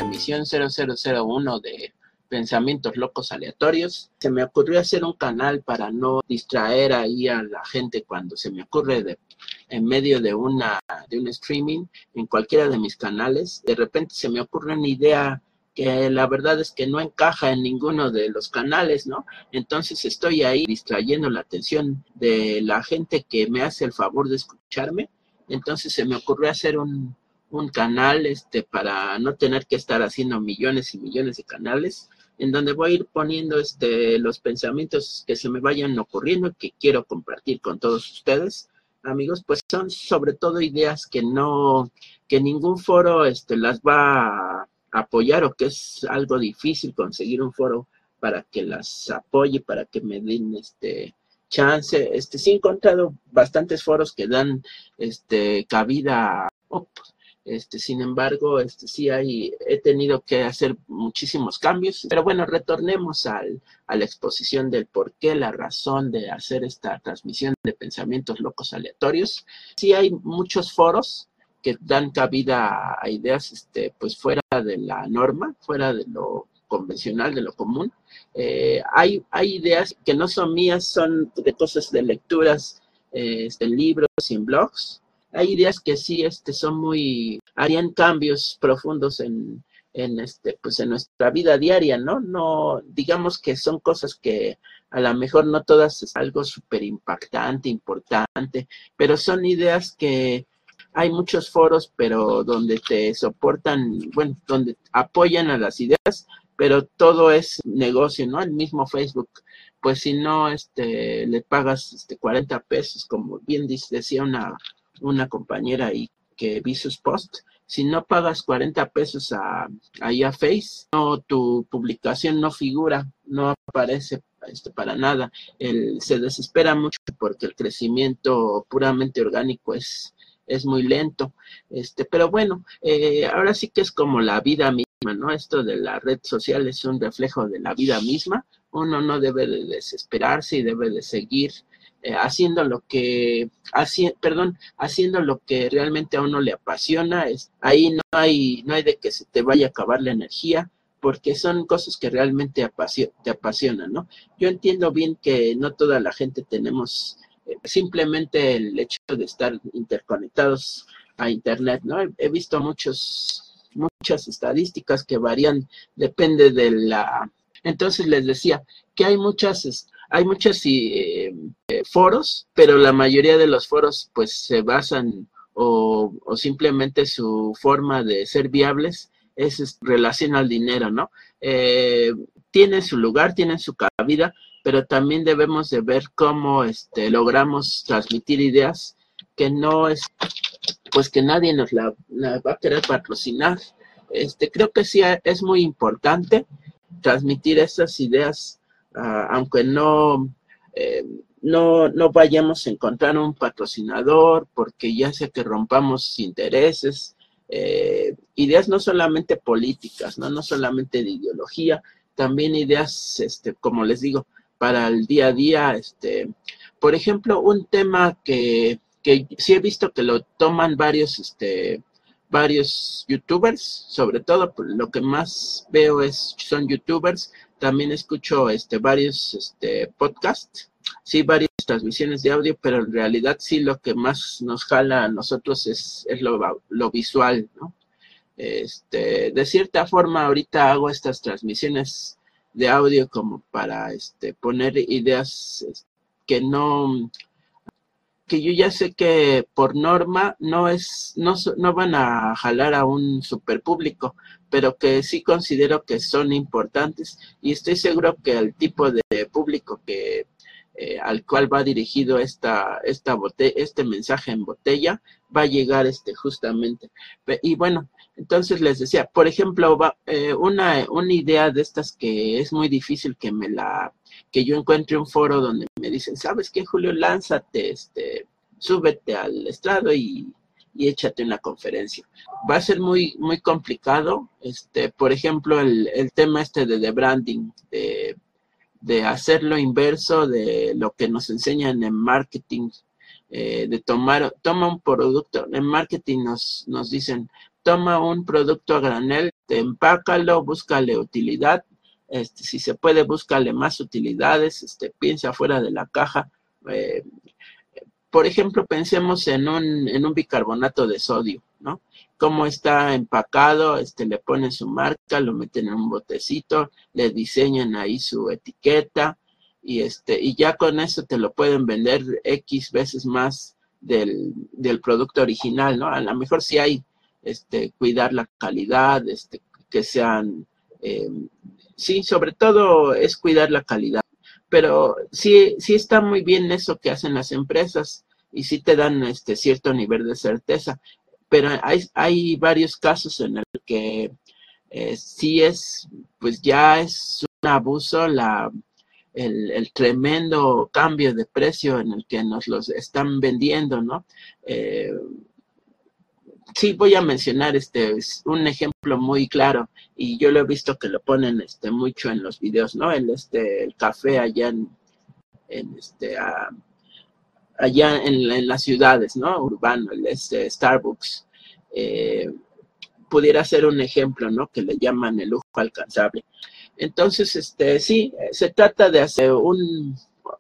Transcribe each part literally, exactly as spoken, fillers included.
emisión cero cero cero uno de Pensamientos Locos Aleatorios. Se me ocurrió hacer un canal para no distraer ahí a la gente cuando se me ocurre de, en medio de una de un streaming en cualquiera de mis canales. De repente se me ocurre una idea que la verdad es que no encaja en ninguno de los canales, ¿no? Entonces estoy ahí distrayendo la atención de la gente que me hace el favor de escucharme. Entonces se me ocurrió hacer un, un canal este, para no tener que estar haciendo millones y millones de canales, en donde voy a ir poniendo este, los pensamientos que se me vayan ocurriendo y que quiero compartir con todos ustedes. Amigos, pues son sobre todo ideas que no, que ningún foro este, las va a apoyar, o que es algo difícil conseguir un foro para que las apoye, para que me den este chance. Este, sí he encontrado bastantes foros que dan este cabida, oh, este, sin embargo, este, sí hay, he tenido que hacer muchísimos cambios, pero bueno, retornemos al, a la exposición del por qué, la razón de hacer esta transmisión de Pensamientos Locos Aleatorios. Sí hay muchos foros que dan cabida a ideas este, pues fuera de la norma, fuera de lo convencional, de lo común. Eh, hay, hay ideas que no son mías, son de cosas de lecturas, eh, de libros y en blogs. Hay ideas que sí este, son muy, harían cambios profundos en, en, este, pues en nuestra vida diaria, ¿no? No, digamos que son cosas que a lo mejor no todas es algo súper impactante, importante, pero son ideas que hay muchos foros, pero donde te soportan, bueno, donde apoyan a las ideas, pero todo es negocio, ¿no? El mismo Facebook, pues si no este, le pagas este, cuarenta pesos, como bien decía una, una compañera ahí que vi sus posts, si no pagas cuarenta pesos a, ahí a Face, no, tu publicación no figura, no aparece este, para nada. El, se desespera mucho porque el crecimiento puramente orgánico es es muy lento, este, pero bueno, eh, ahora sí que es como la vida misma, ¿no? Esto de la red social es un reflejo de la vida misma. Uno no debe de desesperarse y debe de seguir eh, haciendo lo que, haci perdón, haciendo lo que realmente a uno le apasiona. Es, ahí no hay, no hay de que se te vaya a acabar la energía, porque son cosas que realmente apasio te apasionan, ¿no? Yo entiendo bien que no toda la gente tenemos simplemente el hecho de estar interconectados a internet, ¿no? He, he visto muchos, muchas estadísticas que varían, depende de la... Entonces les decía que hay muchas, hay muchos eh, foros, pero la mayoría de los foros pues se basan o, o simplemente su forma de ser viables es, es relación al dinero, ¿no? Eh, tiene su lugar, tiene su cabida, pero también debemos de ver cómo este, logramos transmitir ideas que no es, pues que nadie nos la, la va a querer patrocinar. Este, creo que sí es muy importante transmitir esas ideas, uh, aunque no, eh, no, no vayamos a encontrar un patrocinador, porque ya sea que rompamos intereses, eh, ideas no solamente políticas, ¿no? No solamente de ideología, también ideas, este, como les digo, para el día a día. Este, por ejemplo, un tema que, que sí he visto que lo toman varios, este, varios youtubers, sobre todo lo que más veo es, son youtubers. También escucho este, varios este, podcasts, sí, varias transmisiones de audio, pero en realidad sí lo que más nos jala a nosotros es, es lo, lo visual, ¿no? Este, de cierta forma, ahorita hago estas transmisiones de audio como para este, poner ideas que no, que yo ya sé que por norma no es, no, no van a jalar a un super público, pero que sí considero que son importantes, y estoy seguro que el tipo de público que eh, al cual va dirigido esta, esta bote, este mensaje en botella va a llegar este justamente. Y bueno, entonces les decía, por ejemplo, va, eh, una, una idea de estas que es muy difícil que me la, que yo encuentre un foro donde me dicen, ¿sabes qué, Julio? Lánzate, este, súbete al estrado y, y échate una conferencia. Va a ser muy, muy complicado, este, por ejemplo, el, el tema este de, de branding, de, de hacer lo inverso de lo que nos enseñan en marketing, eh, de tomar, toma un producto. En marketing nos, nos dicen, toma un producto a granel, te empácalo, búscale utilidad, este, si se puede, búscale más utilidades, este, piensa fuera de la caja. Eh, por ejemplo, pensemos en un, en un bicarbonato de sodio, ¿no? Cómo está empacado, este, le ponen su marca, lo meten en un botecito, le diseñan ahí su etiqueta, y, este, y ya con eso te lo pueden vender X veces más del, del producto original, ¿no? A lo mejor sí hay, este, cuidar la calidad, este, que sean, eh, sí, sobre todo es cuidar la calidad, pero sí, sí está muy bien eso que hacen las empresas y sí te dan este cierto nivel de certeza, pero hay, hay varios casos en el que eh, sí es, pues ya es un abuso la El, el tremendo cambio de precio en el que nos los están vendiendo, ¿no? Eh, sí, voy a mencionar este es un ejemplo muy claro, y yo lo he visto que lo ponen este mucho en los videos, ¿no? El este el café allá en, en este a, allá en, en, las ciudades, ¿no? Urbano, el este Starbucks. Eh, pudiera ser un ejemplo, ¿no? Que le llaman el lujo alcanzable. Entonces, este, sí, se trata de hacer un,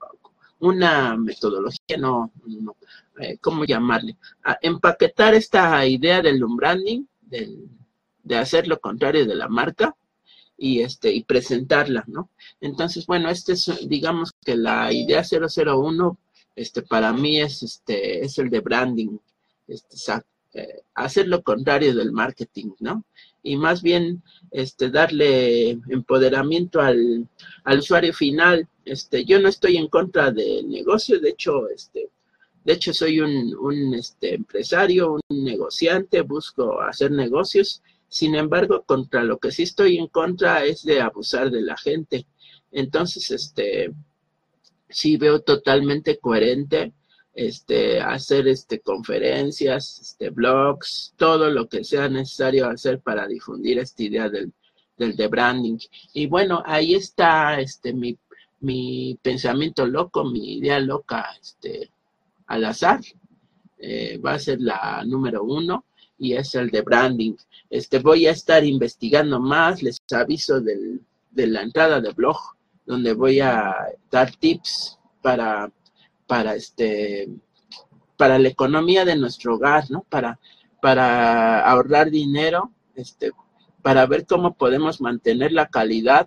una metodología, no, no eh, ¿cómo llamarle? A empaquetar esta idea del unbranding, del, de hacer lo contrario de la marca y, este, y presentarla, ¿no? Entonces, bueno, este es, digamos que la idea cero cero uno, este, para mí es, este, es el de branding, este, eh, hacer lo contrario del marketing, ¿no? Y más bien este, darle empoderamiento al, al usuario final. Este, yo no estoy en contra del negocio, de hecho, este, de hecho soy un, un este, empresario, un negociante, busco hacer negocios. Sin embargo, contra lo que sí estoy en contra es de abusar de la gente. Entonces, este, sí veo totalmente coherente este, hacer este, conferencias, este, blogs, todo lo que sea necesario hacer para difundir esta idea del, del de branding. Y bueno, ahí está este, mi, mi pensamiento loco, mi idea loca este, al azar. Eh, va a ser la número uno y es el de branding. Este, voy a estar investigando más, les aviso del, de la entrada de blog, donde voy a dar tips para, para, este, para la economía de nuestro hogar, ¿no? Para, para ahorrar dinero, este, para ver cómo podemos mantener la calidad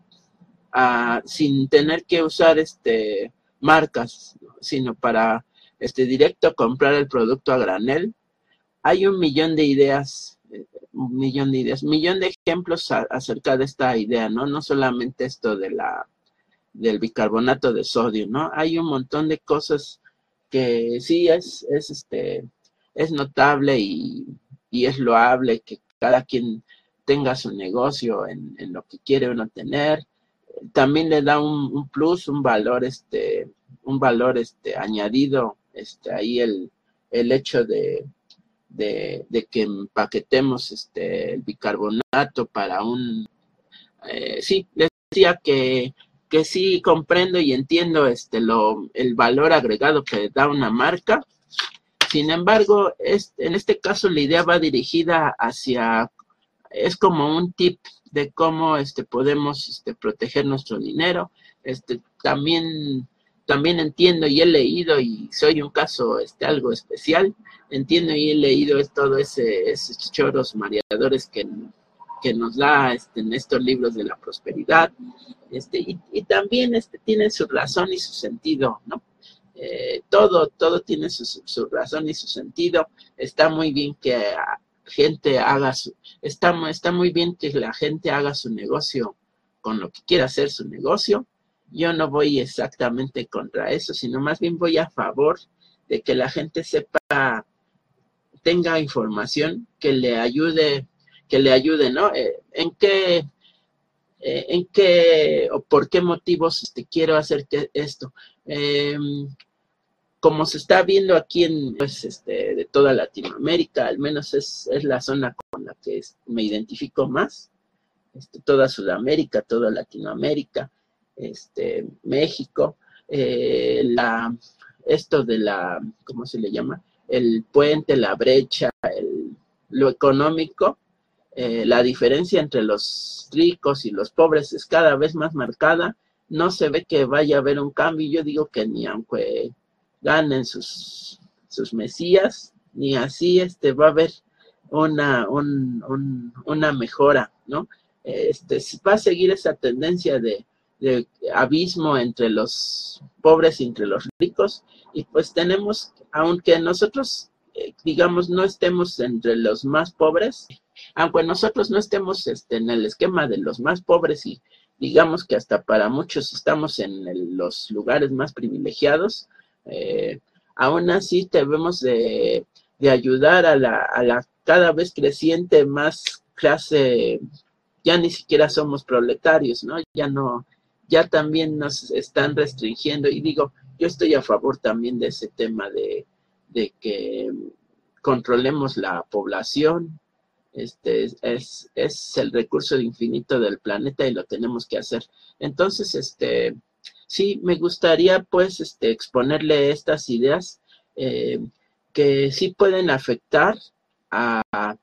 uh, sin tener que usar este, marcas, ¿no? Sino para este, directo comprar el producto a granel. Hay un millón de ideas, un millón de ideas, un millón de ejemplos a, acerca de esta idea, ¿no? No solamente esto de la del bicarbonato de sodio, ¿no? Hay un montón de cosas que sí es, es este, es notable y, y es loable que cada quien tenga su negocio en, en lo que quiere uno tener. También le da un, un plus, un valor, este, un valor este, añadido, este, ahí el, el hecho de, de, de que empaquetemos este, el bicarbonato para un, eh, sí, les decía que que sí comprendo y entiendo este, lo, el valor agregado que da una marca. Sin embargo, es, en este caso la idea va dirigida hacia, es como un tip de cómo este, podemos este, proteger nuestro dinero. Este, también, también entiendo y he leído, y soy un caso este, algo especial, entiendo y he leído es todo ese, esos choros mareadores que, que nos da este, en estos libros de la prosperidad. Este, y, y también este, tiene su razón y su sentido, ¿no? Eh, todo, todo tiene su, su razón y su sentido. Está muy bien que la gente haga su, está, está muy bien que la gente haga su negocio con lo que quiera hacer su negocio. Yo no voy exactamente contra eso, sino más bien voy a favor de que la gente sepa, tenga información que le ayude, que le ayude, ¿no? Eh, ¿En qué... Eh, en qué o por qué motivos este, quiero hacer que esto. Eh, como se está viendo aquí en pues, este, de toda Latinoamérica, al menos es, es la zona con la que es, me identifico más, este, toda Sudamérica, toda Latinoamérica, este, México, eh, la, esto de la, ¿cómo se le llama? El puente, la brecha, el, lo económico, eh, la diferencia entre los ricos y los pobres es cada vez más marcada. No se ve que vaya a haber un cambio. Yo digo que ni aunque ganen sus, sus mesías, ni así este, va a haber una, un, un, una mejora, ¿no? Este, va a seguir esa tendencia de, de abismo entre los pobres y entre los ricos, y pues tenemos, aunque nosotros, eh, digamos, no estemos entre los más pobres, aunque nosotros no estemos este, en el esquema de los más pobres y digamos que hasta para muchos estamos en el, los lugares más privilegiados, eh, aún así debemos de, de ayudar a la, a la cada vez creciente más clase. Ya ni siquiera somos proletarios, ¿no? Ya no, ya también nos están restringiendo, y digo, yo estoy a favor también de ese tema de, de que controlemos la población. Este es, es el recurso infinito del planeta y lo tenemos que hacer. Entonces, este, sí, me gustaría pues este, exponerle estas ideas eh, que sí pueden afectar a,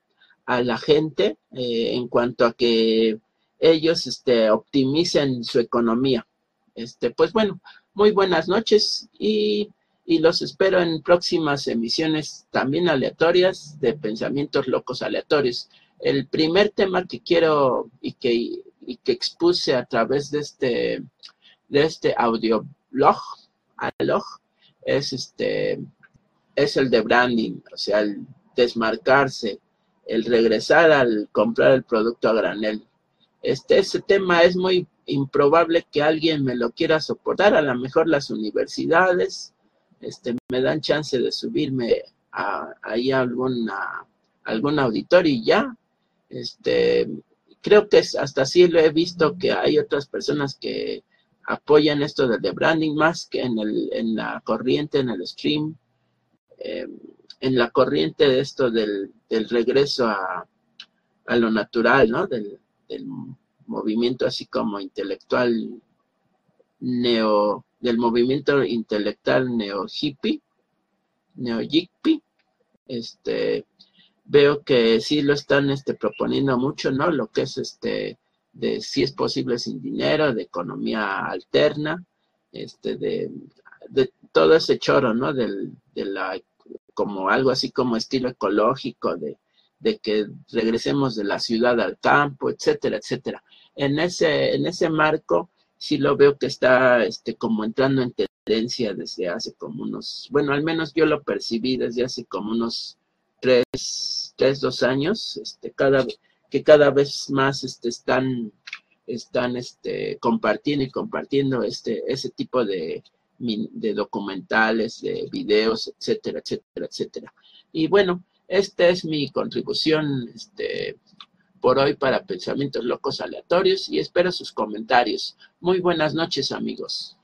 a la gente eh, en cuanto a que ellos este, optimicen su economía. Este, pues bueno, muy buenas noches y, y los espero en próximas emisiones también aleatorias de Pensamientos Locos Aleatorios. El primer tema que quiero y que, y que expuse a través de este, de este audioblog blog, es, este, es el de branding, o sea, el desmarcarse, el regresar al comprar el producto a granel. Este, ese tema es muy improbable que alguien me lo quiera soportar. A lo mejor las universidades este, me dan chance de subirme a, ahí a alguna, algún auditorio y ya. Este, creo que hasta sí lo he visto que hay otras personas que apoyan esto del de branding más que en, el, en la corriente, en el stream, eh, en la corriente de esto del, del regreso a, a lo natural, ¿no? Del, del movimiento así como intelectual neo, del movimiento intelectual neo hippie, neo hippie, este, veo que sí lo están este, proponiendo mucho, ¿no? Lo que es este, de si es posible sin dinero, de economía alterna, este, de, de todo ese choro, ¿no? Del, de la, como algo así como estilo ecológico, de, de que regresemos de la ciudad al campo, etcétera, etcétera. En ese, en ese marco, sí lo veo que está este, como entrando en tendencia desde hace como unos, bueno, al menos yo lo percibí desde hace como unos tres, tres dos años, este, cada, que cada vez más este, están, están este, compartiendo y compartiendo este, ese tipo de, de documentales, de videos, etcétera, etcétera, etcétera. Y bueno, esta es mi contribución este, por hoy para Pensamientos Locos Aleatorios y espero sus comentarios. Muy buenas noches, amigos.